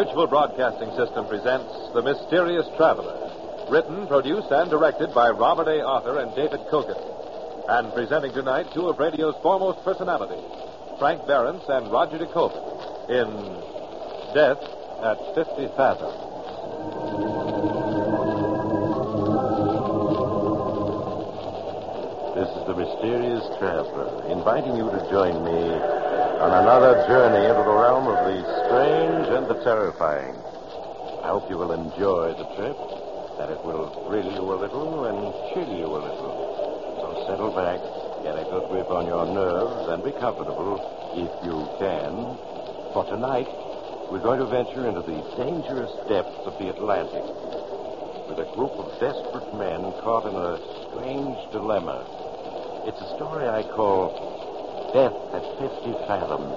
Mutual Broadcasting System presents The Mysterious Traveler, written, produced, and directed by Robert A. Arthur and David Kogan. And presenting tonight two of radio's foremost personalities, Frank Behrens and Roger DeCoven, in Death at 50 Fathoms. This is The Mysterious Traveler, inviting you to join me on another journey into the realm of the strange and the terrifying. I hope you will enjoy the trip, that it will thrill you a little and chill you a little. So settle back, get a good grip on your nerves, and be comfortable if you can. For tonight, we're going to venture into the dangerous depths of the Atlantic with a group of desperate men caught in a strange dilemma. It's a story I call Death at 50 Fathoms.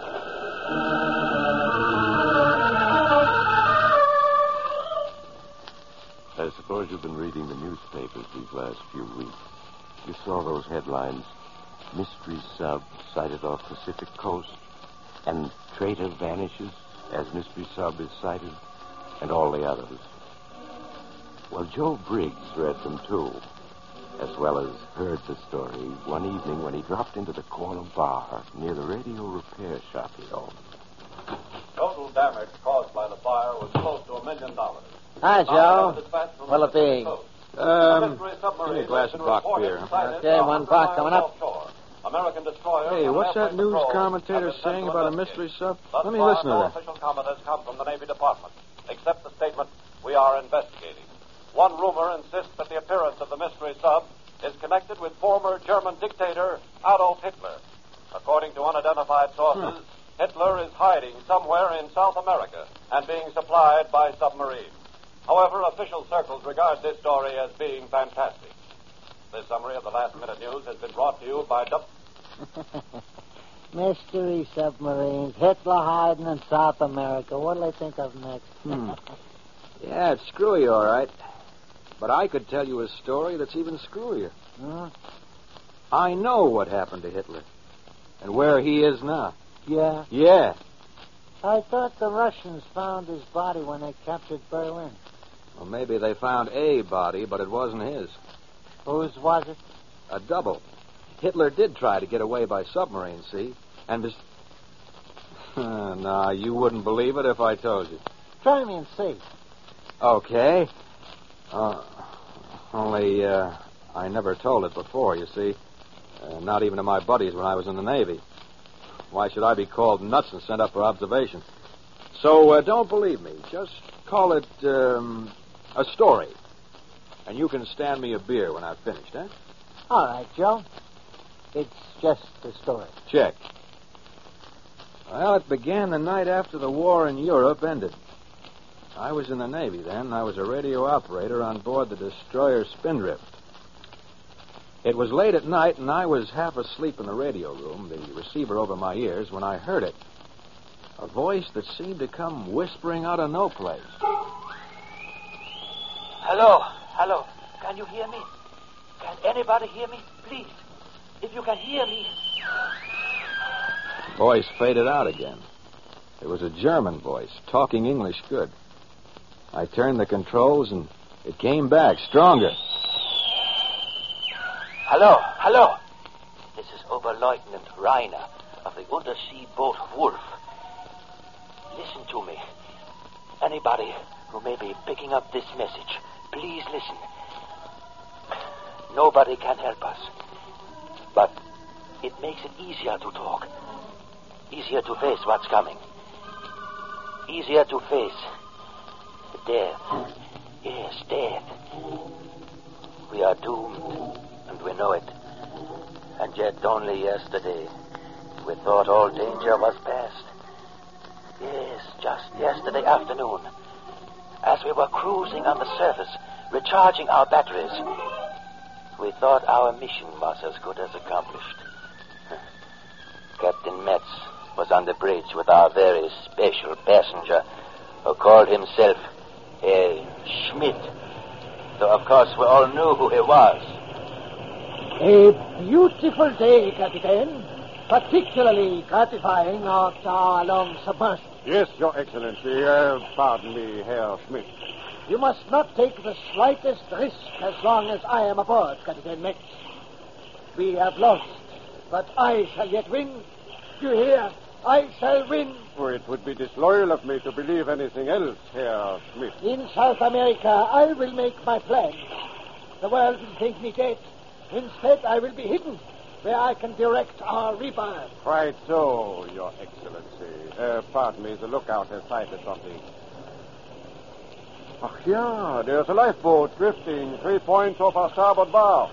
I suppose you've been reading the newspapers these last few weeks. You saw those headlines. Mystery sub sighted off Pacific coast, and traitor vanishes as mystery sub is sighted, and all the others. Well, Joe Briggs read them too, as well as heard the story one evening when he dropped into the corner bar near the radio repair shop he owned. Total damage caused by the fire was close to $1 million. Hi, Joe. What'll it be? Give me a glass of Bach beer. Okay, one Bach coming up. American destroyer. Hey, what's that news commentator saying about a mystery sub? Let me listen to that. Official comment has come from the Navy Department, except the statement, "We are investigating." One rumor insists that the appearance of the mystery sub is connected with former German dictator Adolf Hitler. According to unidentified sources, Hitler is hiding somewhere in South America and being supplied by submarine. However, official circles regard this story as being fantastic. This summary of the last-minute news has been brought to you by Mystery submarines, Hitler hiding in South America. What'll they think of next? Yeah, it's screwy, all right. But I could tell you a story that's even screwier. Huh? I know what happened to Hitler and where he is now. Yeah? Yeah. I thought the Russians found his body when they captured Berlin. Well, maybe they found a body, but it wasn't his. Whose was it? A double. Hitler did try to get away by submarine, see? And nah, you wouldn't believe it if I told you. Try me and see. Okay. Only I never told it before, you see. Not even to my buddies when I was in the Navy. Why should I be called nuts and sent up for observation? So don't believe me. Just call it a story. And you can stand me a beer when I've finished, eh? All right, Joe. It's just a story. Check. Well, it began the night after the war in Europe ended. I was in the Navy then. I was a radio operator on board the destroyer Spindrift. It was late at night, and I was half asleep in the radio room, the receiver over my ears, when I heard it. A voice that seemed to come whispering out of no place. Hello. Can you hear me? Can anybody hear me? Please. If you can hear me. The voice faded out again. It was a German voice, talking English good. I turned the controls, and it came back, stronger. Hello. This is Oberleutnant Reiner of the undersea boat Wolf. Listen to me. Anybody who may be picking up this message, please listen. Nobody can help us. But it makes it easier to talk. Easier to face what's coming. Easier to face death. Yes, death. We are doomed, and we know it. And yet only yesterday we thought all danger was past. Yes, just yesterday afternoon, as we were cruising on the surface, recharging our batteries, we thought our mission was as good as accomplished. Captain Metz was on the bridge with our very special passenger, who called himself Schmidt. Though, of course, we all knew who he was. A beautiful day, Captain. Particularly gratifying after our long submersible. Yes, Your Excellency. Pardon me, Herr Schmidt. You must not take the slightest risk as long as I am aboard, Captain Metz. We have lost, but I shall yet win. You hear? I shall win. Oh, it would be disloyal of me to believe anything else, Herr Schmidt. In South America, I will make my plans. The world will think me dead. Instead, I will be hidden, where I can direct our rebirth. Quite so, Your Excellency. Pardon me, the lookout has sighted something. Ach, yeah, there's a lifeboat drifting 3 points off our starboard bow.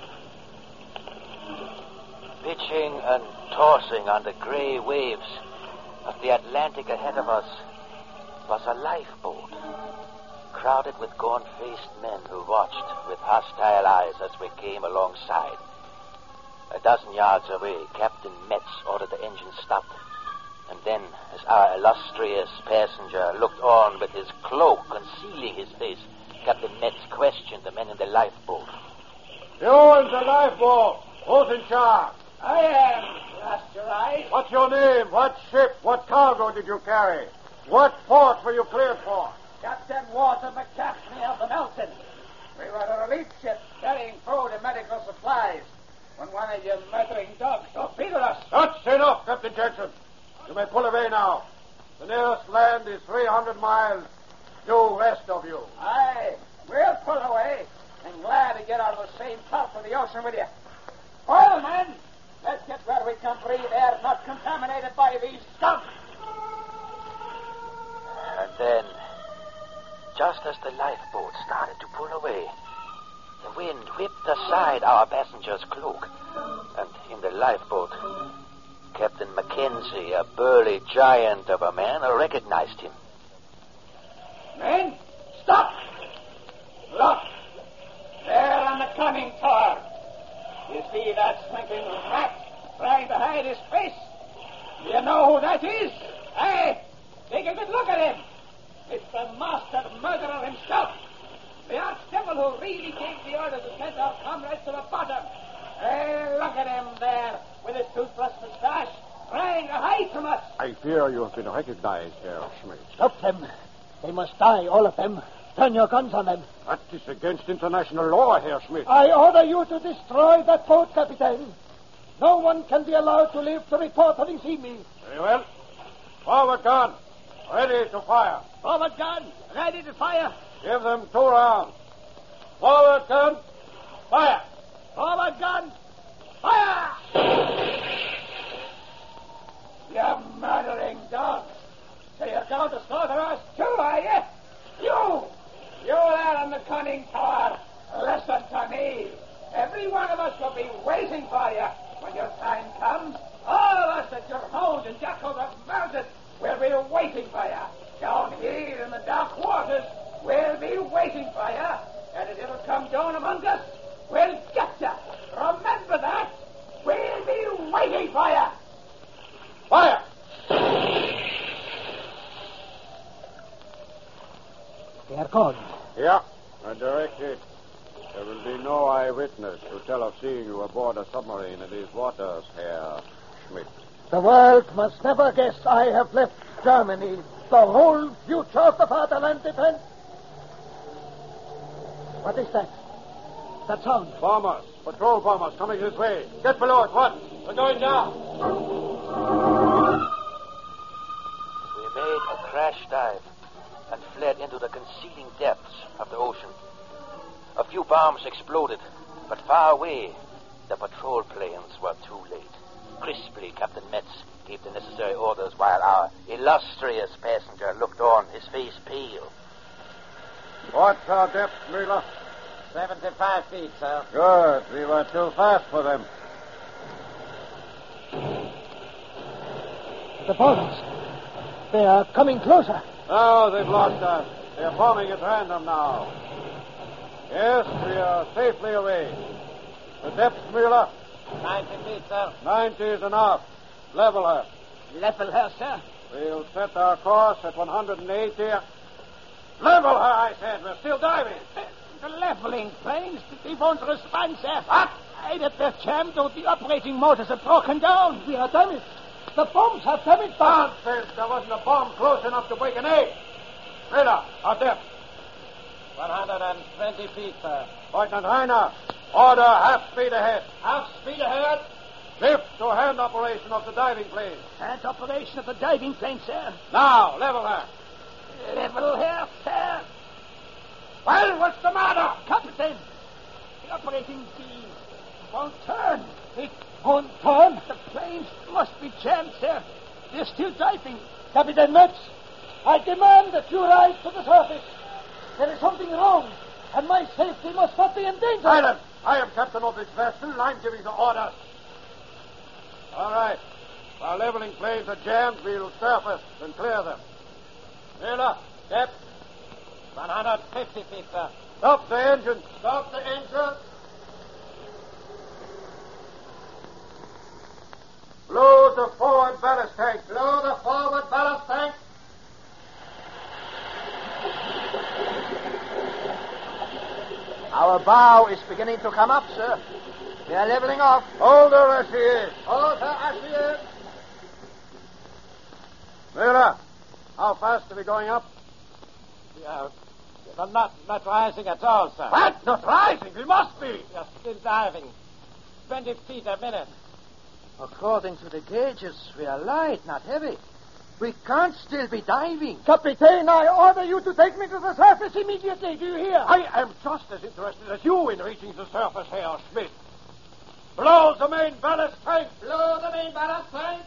Pitching and tossing on the gray waves of the Atlantic ahead of us was a lifeboat, crowded with gaunt-faced men who watched with hostile eyes as we came alongside. A dozen yards away, Captain Metz ordered the engine stopped. And then, as our illustrious passenger looked on with his cloak concealing his face, Captain Metz questioned the men in the lifeboat. You in the lifeboat. Who's in charge? I am, Blast your eyes. What's your name? What ship? What cargo did you carry? What port were you cleared for? Captain Walter McCaffrey of the Melton. We were a relief ship carrying food and medical supplies when one of your murdering dogs torpedoed us. That's enough, Captain Jackson. You may pull away now. The nearest land is 300 miles due west of you. Aye, we'll pull away and glad to get out of the same pulp of the ocean with you. Oil, men, let's get where we can breathe air not contaminated by these scum. And then, just as the lifeboat started to pull away, the wind whipped aside our passenger's cloak, and in the lifeboat, Captain Mackenzie, a burly giant of a man, recognized him. Men, stop! Look, there on the conning tower. You see that slinking rat trying to hide his face? You know who that is? Hey, take a good look at him. It's the master murderer himself. The arch-devil who really gave the order to send our comrades to the bottom. Hey, look at him there, with his toothless mustache, trying to hide from us. I fear you have been recognized, Herr Schmidt. Stop them. They must die, all of them. Turn your guns on them. That is against international law, Herr Schmidt. I order you to destroy that boat, Captain. No one can be allowed to live to report having seen me. Very well. Forward gun. Ready to fire. Forward gun. Ready to fire. Give them 2 rounds. Forward gun. Fire. Forward gun. Fire! You murdering dogs. So you're going to slaughter us too, are you? You there on the conning tower. Listen to me. Every one of us will be waiting for you when your time comes. All of us that your hound and jackals have murdered will be waiting for you. Down here in the dark waters, we'll be waiting for you. And if it'll come down among us, we'll get you. Remember that. We'll be waiting for you. Fire! They are gone. Yeah, I direct it. There will be no eyewitness to tell of seeing you aboard a submarine in these waters, Herr Schmidt. The world must never guess I have left Germany. The whole future of the fatherland depends. What is that? That sound? Bombers, patrol bombers coming this way. Get below at once. We're going down. We made a crash dive and fled into the concealing depths of the ocean. A few bombs exploded, but far away, the patrol planes were too late. Crisply, Captain Metz gave the necessary orders while our illustrious passenger looked on, his face pale. What's our depth, Müller? 75 feet, sir. Good. We were too fast for them. The bombs. They are coming closer. Oh, they've lost us. They're bombing at random now. Yes, we are safely away. The depth, Müller? 90 feet, sir. 90 is enough. Level her. Level her, sir. We'll set our course at 180. Level her, I said. We're still diving. The leveling planes, they won't respond, sir. What? The jam, the operating motors are broken down. We are damaged. The bombs have damaged us. Nonsense! There wasn't a bomb close enough to break an egg. Miller, our depth. 120 feet, sir. Lieutenant Heiner, order half speed ahead. Half speed ahead. Lift to hand operation of the diving plane. Hand operation of the diving plane, sir. Now, level her. Level here, sir. Well, what's the matter? Captain, the operating beam won't turn. It won't turn? The planes must be jammed, sir. They're still diving. Captain Metz, I demand that you rise to the surface. There is something wrong, and my safety must not be in danger. Silence! I am captain of this vessel, and I'm giving the orders. All right. While leveling planes are jammed, we'll surface and clear them. Miller, depth. 150 feet, sir. Stop the engine. Stop the engine. Blow the forward ballast tank. Blow the forward ballast tank. Our bow is beginning to come up, sir. We are leveling off. Hold her as she is. Hold her as she is. Miller, how fast are we going up? We're not rising at all, sir. What? Not rising? We must be. We are still diving. 20 feet a minute. According to the gauges, we are light, not heavy. We can't still be diving. Captain, I order you to take me to the surface immediately. Do you hear? I am just as interested as you in reaching the surface, Herr Schmidt. Blow the main ballast tank. Blow the main ballast tank.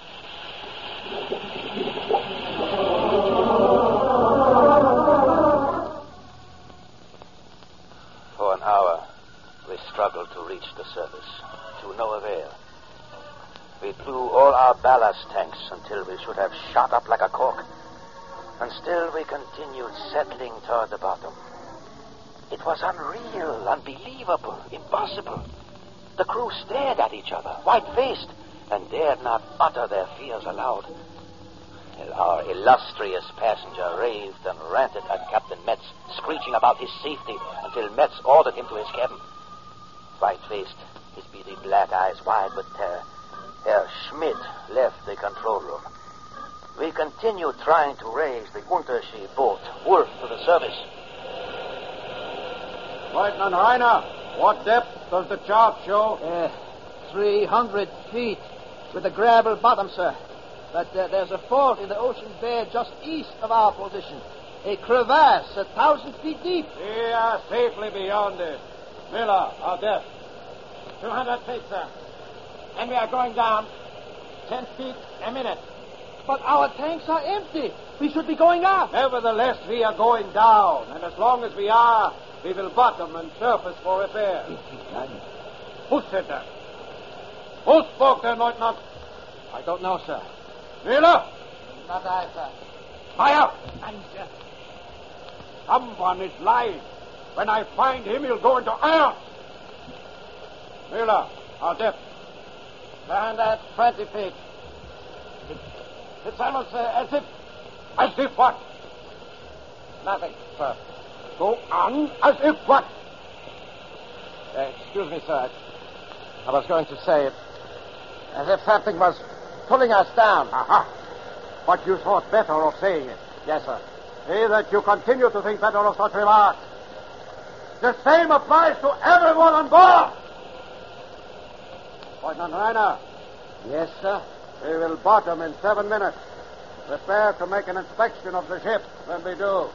For an hour, we struggled to reach the surface, to no avail. We blew all our ballast tanks until we should have shot up like a cork. And still we continued settling toward the bottom. It was unreal, unbelievable, impossible. The crew stared at each other, white-faced, and dared not utter their fears aloud. Our illustrious passenger raved and ranted at Captain Metz, screeching about his safety until Metz ordered him to his cabin. White-faced, his beady black eyes wide with terror, Herr Schmidt left the control room. We continued trying to raise the Untersee boat, Wolf, to the surface. Lieutenant Heiner, what depth does the chart show? 300 feet with a gravel bottom, sir. But there's a fault in the ocean bed just east of our position. A crevasse 1,000 feet deep. We are safely beyond it. Miller, our depth. 200 feet, sir. And we are going down 10 feet a minute. But our tanks are empty. We should be going up. Nevertheless, we are going down. And as long as we are, we will bottom and surface for repair. Who said that? Who spoke there, Lieutenant? I don't know, sir. Miller? Not I, sir. Fire! And, Someone is lying. When I find him, he'll go into iron. Miller, our depth. 120 feet. It's almost as if... As if what? Nothing, sir. Go on, as if what? Excuse me, sir. I was going to say it. As if something was pulling us down. Aha. But you thought better of saying it. Yes, sir. See that you continue to think better of such remarks. The same applies to everyone on board. Lieutenant Reiner. Yes, sir. We will bottom in 7 minutes. Prepare to make an inspection of the ship when we do.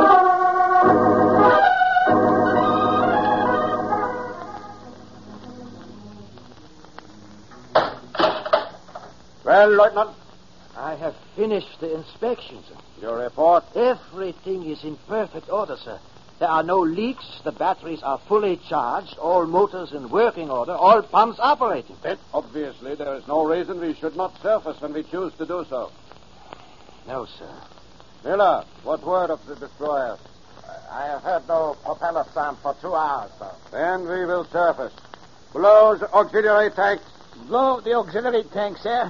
Well, Lieutenant? I have finished the inspection, sir. Your report? Everything is in perfect order, sir. There are no leaks. The batteries are fully charged. All motors in working order. All pumps operating. Then, obviously, there is no reason we should not surface when we choose to do so. No, sir. Miller, what word of the destroyer? I have heard no propeller sound for 2 hours, sir. Then we will surface. Blow the auxiliary tanks. Blow the auxiliary tank, sir.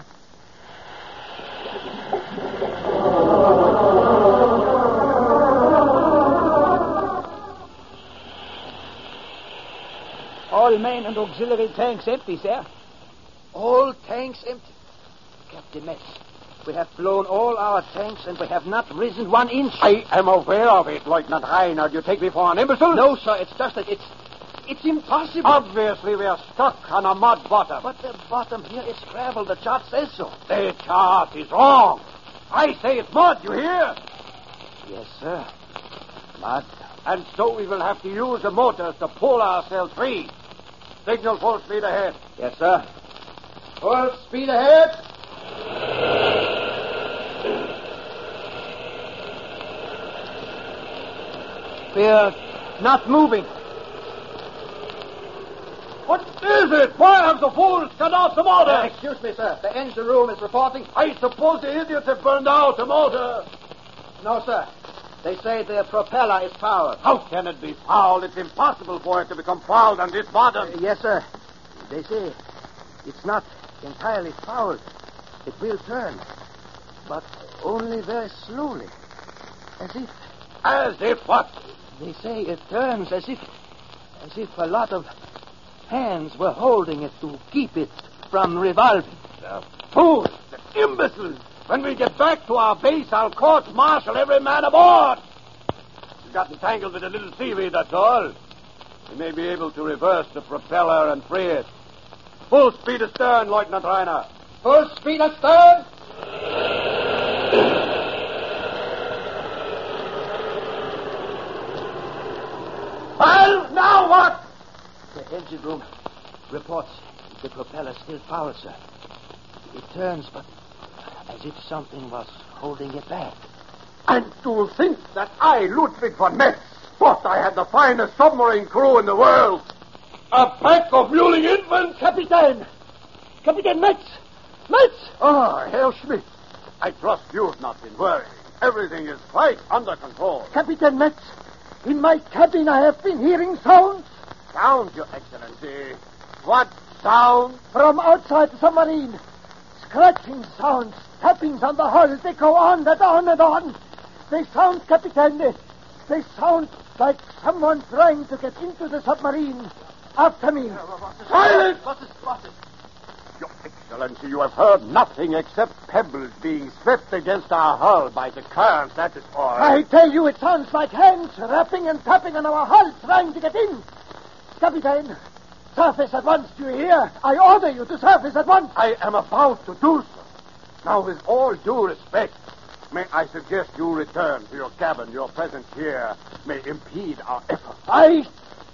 All main and auxiliary tanks empty, sir. All tanks empty. Captain Metz. We have blown all our tanks, and we have not risen 1 inch. I am aware of it, Lieutenant Reiner. Do you take me for an imbecile? No, sir. It's just that it's impossible. Obviously, we are stuck on a mud bottom. But the bottom here is gravel. The chart says so. The chart is wrong. I say it's mud, you hear? Yes, sir. Mud. And so we will have to use the motors to pull ourselves free. Signal full speed ahead. Yes, sir. Full speed ahead. We're not moving. What is it? Why have the fools cut off the motor? Excuse me, sir. The engine room is reporting. I suppose the idiots have burned out the motor. No, sir. They say the propeller is fouled. How can it be fouled? It's impossible for it to become fouled on this bottom. Yes, sir. They say it's not entirely fouled. It will turn, but only very slowly. As if what? They say it turns as if a lot of hands were holding it to keep it from revolving. The fools, the imbeciles. When we get back to our base, I'll court-martial every man aboard. We've gotten tangled with a little seaweed, that's all. We may be able to reverse the propeller and free it. Full speed astern, Lieutenant Reiner. Full speed astern. Well, now what? The engine room reports the propeller still foul, sir. It turns, but as if something was holding it back. And to think that I, Ludwig von Metz, thought I had the finest submarine crew in the world. A pack of mewling infants. Captain Metz! Metz! Oh, Herr Schmidt. I trust you've not been worried. Everything is quite under control. Captain Metz, in my cabin I have been hearing sounds. Sounds, Your Excellency. What sound? From outside the submarine. Scratching sounds, tappings on the hull. They go on and on and on. They sound, Captain. They sound like someone trying to get into the submarine. After me. Silence! What is? Your Excellency, you have heard nothing except pebbles being swept against our hull by the current, that is all. I tell you, it sounds like hands rapping and tapping on our hull, trying to get in. Captain, surface at once, do you hear? I order you to surface at once. I am about to do so. Now, with all due respect, may I suggest you return to your cabin. Your presence here may impede our efforts.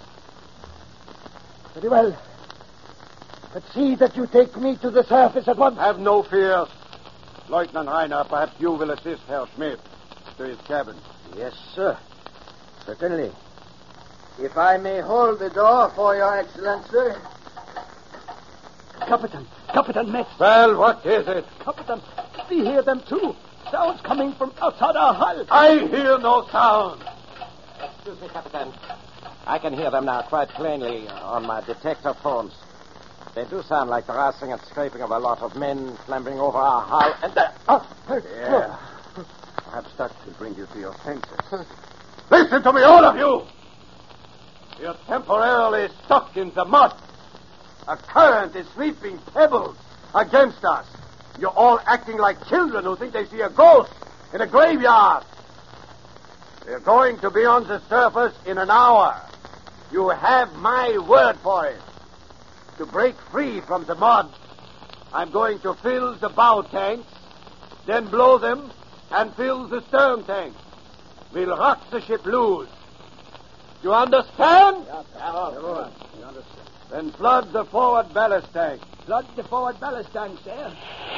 Very well. But see that you take me to the surface at once. Have no fear. Lieutenant Reiner, perhaps you will assist Herr Schmidt to his cabin. Yes, sir. Certainly. If I may hold the door for your Excellency. Captain Metz. Well, what is it? Captain, we hear them too. Sounds coming from outside our hull. I hear no sound. Excuse me, Captain. I can hear them now quite plainly on my detector phones. They do sound like the rustling and scraping of a lot of men clambering over our hull. And yeah. Perhaps that will bring you to your senses. Listen to me, all of you. You're temporarily stuck in the mud. A current is sweeping pebbles against us. You're all acting like children who think they see a ghost in a graveyard. We're going to be on the surface in an hour. You have my word for it. To break free from the mud, I'm going to fill the bow tanks, then blow them, and fill the stern tanks. We'll rock the ship loose. You understand? Yes, sir. You understand. Then flood the forward ballast tank. Flood the forward ballast tank, sir.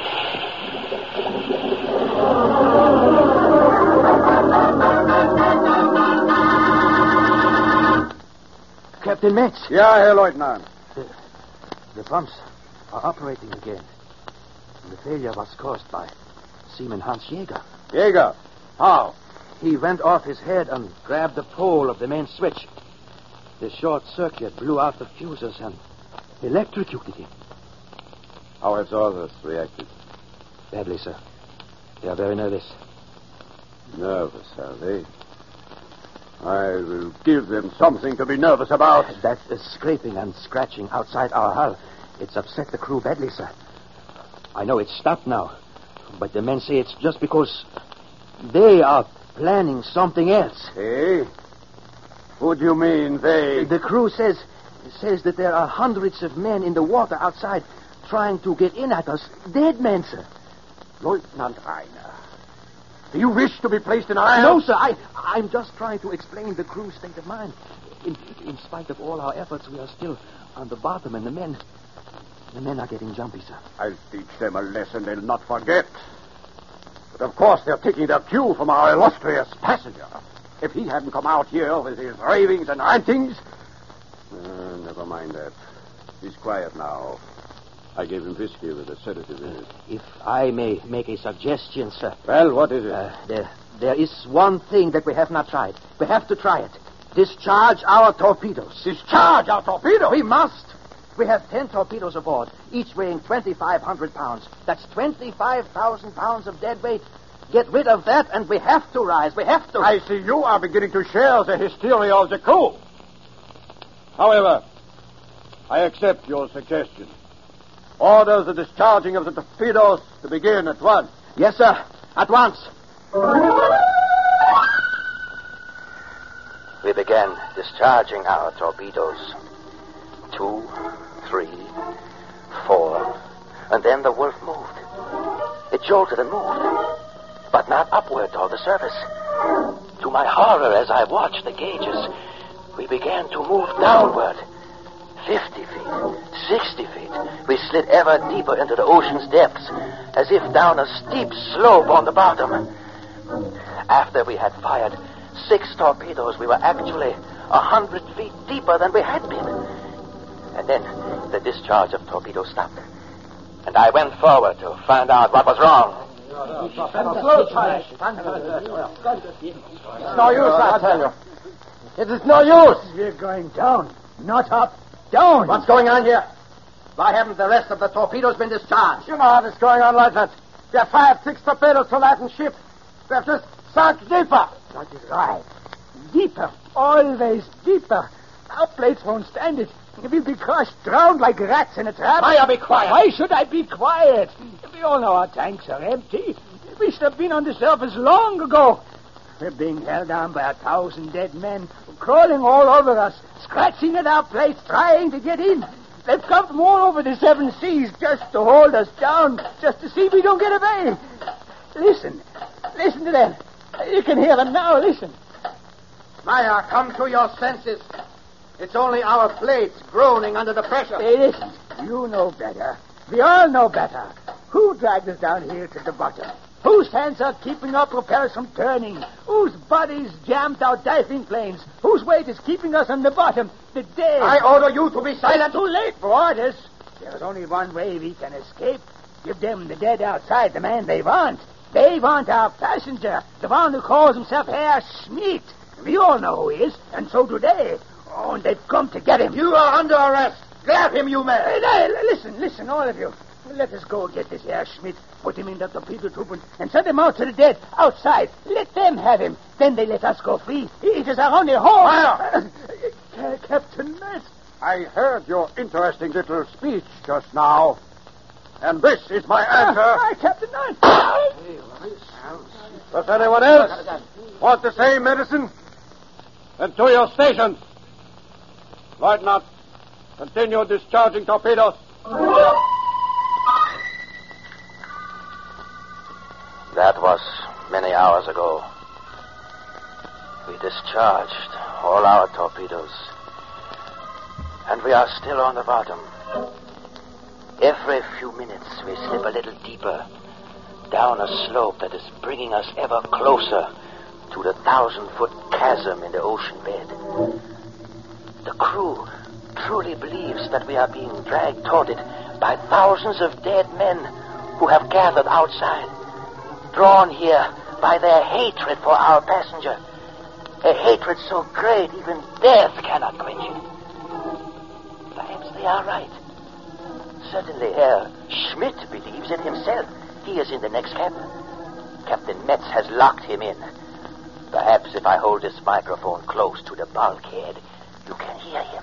Captain Metz. Yeah, Herr Lieutenant. The pumps are operating again. The failure was caused by Seaman Hans Jäger. Jäger? How? He went off his head and grabbed the pole of the main switch. The short circuit blew out the fuses and electrocuted him. How have the others reacted? Badly, sir. They are very nervous. Nervous, are they? I will give them something to be nervous about. That scraping and scratching outside our hull. It's upset the crew badly, sir. I know it's stopped now. But the men say it's just because they are planning something else. Hey? Who do you mean, they? The crew says that there are hundreds of men in the water outside trying to get in at us. Dead men, sir. Lieutenant Reiner, do you wish to be placed in irons? No, sir. I'm just trying to explain the crew's state of mind. In spite of all our efforts, we are still on the bottom, and the men are getting jumpy, sir. I'll teach them a lesson they'll not forget. But of course they're taking their cue from our illustrious passenger. If he hadn't come out here with his ravings and rantings... never mind that. He's quiet now. I gave him whiskey with a sedative in it. If I may make a suggestion, sir. Well, what is it? There is one thing that we have not tried. We have to try it. Discharge our torpedoes. Discharge our torpedoes? We must. We have 10 torpedoes aboard, each weighing 2,500 pounds. That's 25,000 pounds of dead weight. Get rid of that, and we have to rise. We have to. I see you are beginning to share the hysteria of the crew. However, I accept your suggestion. Order the discharging of the torpedoes to begin at once. Yes, sir. At once. We began discharging our torpedoes. 2, 3, 4, and then the Wolf moved. It jolted and moved, but not upward toward the surface. To my horror, as I watched the gauges, we began to move downward. 50 feet, 60 feet. We slid ever deeper into the ocean's depths, as if down a steep slope on the bottom. After we had fired 6 torpedoes, we were actually 100 feet deeper than we had been. And then the discharge of torpedoes stopped. And I went forward to find out what was wrong. It's no use, I tell you. It is no use. We're going down, not up. Down. What's going on here? Why haven't the rest of the torpedoes been discharged? You know how this is going on, Lieutenant. We have fired 6 torpedoes to lighten ship. We have just sunk deeper. That is right. Deeper. Always deeper. Our plates won't stand it. We'll be crushed, drowned like rats in a trap. Fire, be quiet. Why should I be quiet? We all know our tanks are empty. We should have been on the surface long ago. We're being held down by 1,000 dead men, crawling all over us, scratching at our plates, trying to get in. They've come from all over the 7 seas just to hold us down, just to see we don't get away. Listen to them. You can hear them now. Listen. Maya, come to your senses. It's only our plates groaning under the pressure. Hey, listen. You know better. We all know better. Who dragged us down here to the bottom? Whose hands are keeping our propellers from turning? Whose bodies jammed our diving planes? Whose weight is keeping us on the bottom? The dead. I order you to be silent. Too late for orders. There's only one way we can escape. Give them the dead outside the man they want. They want our passenger, the one who calls himself Herr Schmidt. We all know who he is, and so do they. Oh, and they've come to get him. You are under arrest. Grab him, you man. Listen, all of you. Let us go get this Herr Schmidt, put him in the torpedo tube, and send him out to the dead outside. Let them have him. Then they let us go free. It is our only hope. Captain Metz. I heard your interesting little speech just now. And this is my answer. Captain Metz. Does anyone else want the same medicine? Then to your stations. Lieutenant, continue discharging torpedoes. That was many hours ago. We discharged all our torpedoes. And we are still on the bottom. Every few minutes we slip a little deeper down a slope that is bringing us ever closer to the 1,000-foot chasm in the ocean bed. The crew truly believes that we are being dragged toward it by thousands of dead men who have gathered outside, drawn here by their hatred for our passenger, a hatred so great even death cannot quench it. Perhaps they are right. Certainly Herr Schmidt believes it himself. He is in the next cabin. Captain Metz has locked him in. Perhaps if I hold this microphone close to the bulkhead, you can hear him.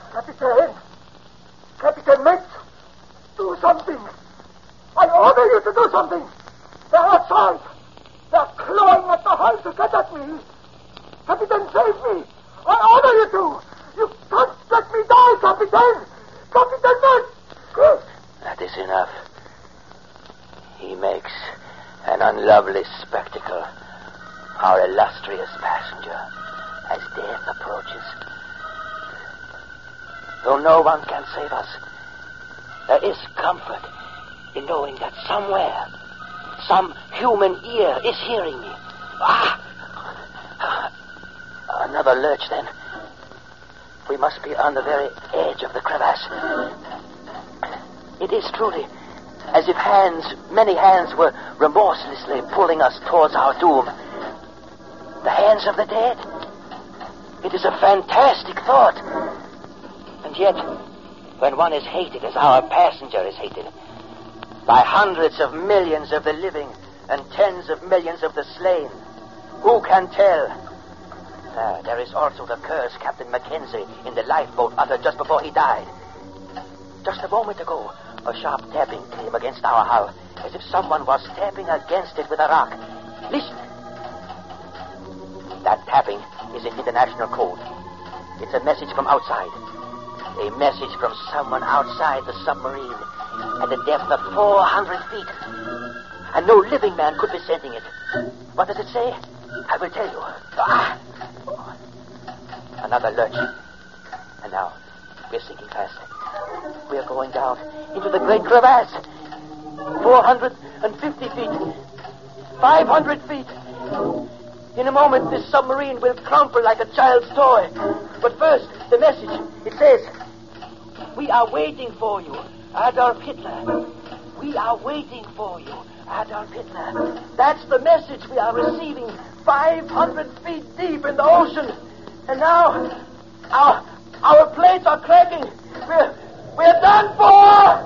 Captain Metz, do something. I order you to do something. They are charged. They're clawing at the hull to get at me. Captain, save me. I order you to. You can't let me die, Captain. Captain, no. That is enough. He makes an unlovely spectacle. Our illustrious passenger, as death approaches. Though no one can save us, there is comfort in knowing that somewhere, some human ear is hearing me. Another lurch, then. We must be on the very edge of the crevasse. It is truly as if many hands were remorselessly pulling us towards our doom. The hands of the dead. It is a fantastic thought. And yet, when one is hated as our passenger is hated, by hundreds of millions of the living and tens of millions of the slain, who can tell? There is also the curse Captain Mackenzie in the lifeboat uttered just before he died. Just a moment ago, a sharp tapping came against our hull, as if someone was tapping against it with a rock. Listen. That tapping is in international code. It's a message from outside. A message from someone outside the submarine at a depth of 400 feet. And no living man could be sending it. What does it say? I will tell you. Another lurch. And now, we're sinking fast. We're going down into the great crevasse. 450 feet. 500 feet. In a moment, this submarine will crumple like a child's toy. But first, the message. It says, "We are waiting for you, Adolf Hitler. We are waiting for you, Adolf Hitler." That's the message we are receiving 500 feet deep in the ocean. And now, our plates are cracking. We're done for!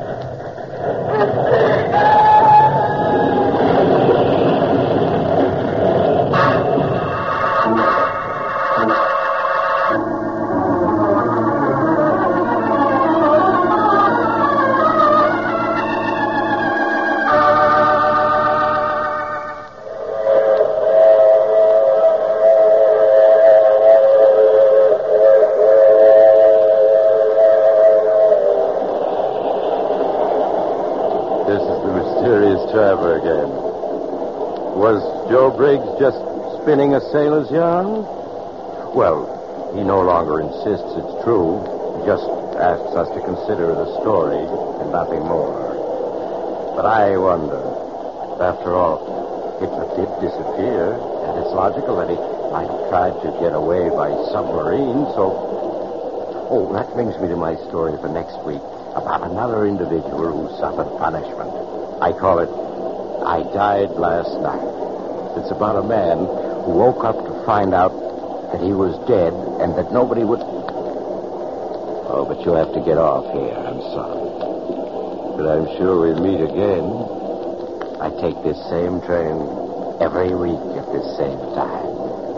Traveler again. Was Joe Briggs just spinning a sailor's yarn? Well, he no longer insists it's true. He just asks us to consider the story and nothing more. But I wonder, after all, Hitler did disappear, and it's logical that he might have tried to get away by submarine, so... Oh, that brings me to my story for next week about another individual who suffered punishment. I call it, I Died Last Night. It's about a man who woke up to find out that he was dead and that nobody would... Oh, but you'll have to get off here. I'm sorry. But I'm sure we'll meet again. I take this same train every week at this same time.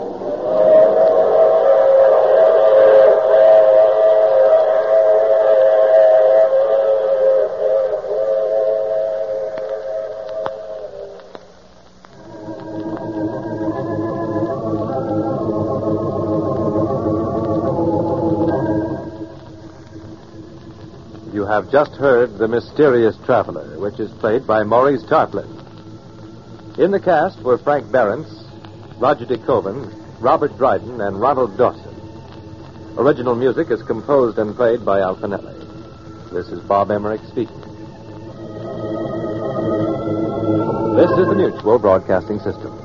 You have just heard The Mysterious Traveler, which is played by Maurice Tarplin. In the cast were Frank Behrens, Roger De Koven, Robert Dryden, and Ronald Dawson. Original music is composed and played by Al Finelli. This is Bob Emmerich speaking. This is the Mutual Broadcasting System.